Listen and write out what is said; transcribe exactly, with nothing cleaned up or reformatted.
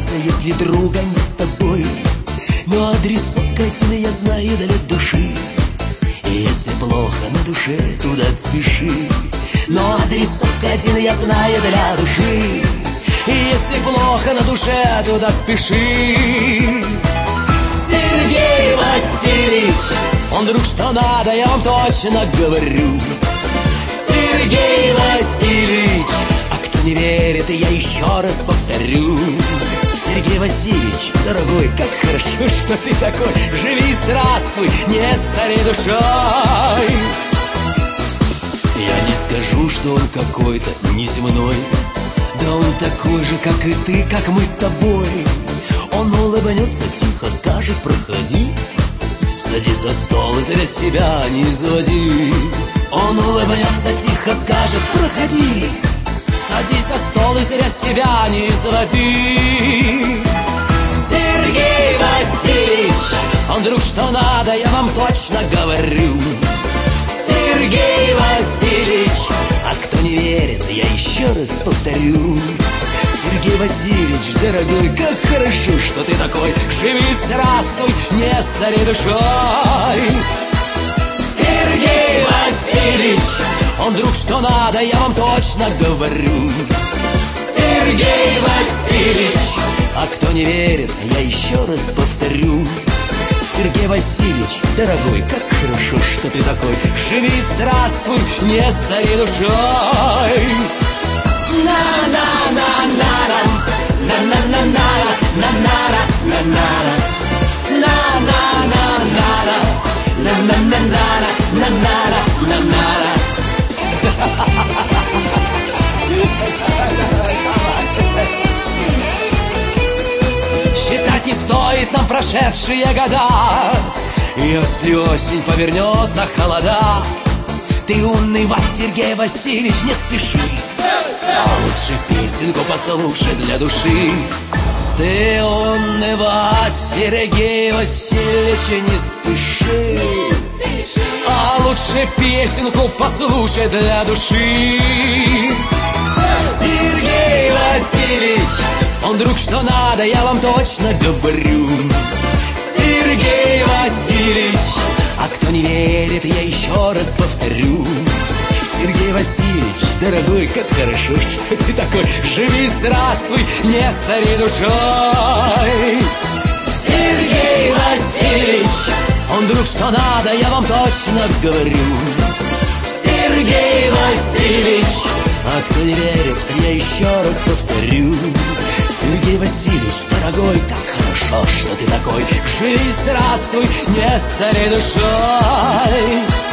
признаться, если друга нет с тобой. Но адресок один я знаю для души. И если плохо на душе, туда спеши. Но адресок один я знаю для души. И если плохо на душе, туда спеши. Сергей Васильевич, он друг что надо, я вам точно говорю. Сергей Васильевич, а кто не верит, я еще раз повторю. Сергей Васильевич, дорогой, как хорошо, что ты такой. Живи, здравствуй, не старей душой. Я не скажу, что он какой-то неземной. Да он такой же, как и ты, как мы с тобой. Он улыбнется тихо, скажет: проходи. Садись за стол и для себя не заводи. Он улыбнется тихо, скажет: проходи. Садись за стол и зря себя не заводи. Сергей Васильевич, он друг что надо, я вам точно говорю. Сергей Васильевич, а кто не верит, я еще раз повторю. Сергей Васильевич, дорогой, как хорошо, что ты такой. Живи, здравствуй, не старей душой. Сергей Васильевич, он друг что надо, я вам точно говорю. Сергей Васильевич, а кто не верит, я еще раз повторю. Сергей Васильевич, дорогой, как хорошо, что ты такой. Живи, здравствуй, не старей душой. На-на-на-на-на, на-на-на-на-на, на-на-на-на-на, на-на-на-на-на, на-на-на-на-на-на-на-на. Считать не стоит нам прошедшие года. Если осень повернет на холода, ты умный, Вась, Сергей Васильевич, не спеши. А лучше песенку послушай для души. Ты умный, Вась, Сергей Васильевич, не спеши. А лучше песенку послушай для души. Сергей Васильевич, он друг что надо, я вам точно говорю. Сергей Васильевич, а кто не верит, я еще раз повторю. Сергей Васильевич, дорогой, как хорошо, что ты такой. Живи, здравствуй, не старей душой. Сергей Васильевич, он друг что надо, я вам точно говорю. Сергей Васильевич, а кто не верит, я еще раз повторю. Сергей Васильевич, дорогой, так хорошо, что ты такой. Живи, здравствуй, не старей душой.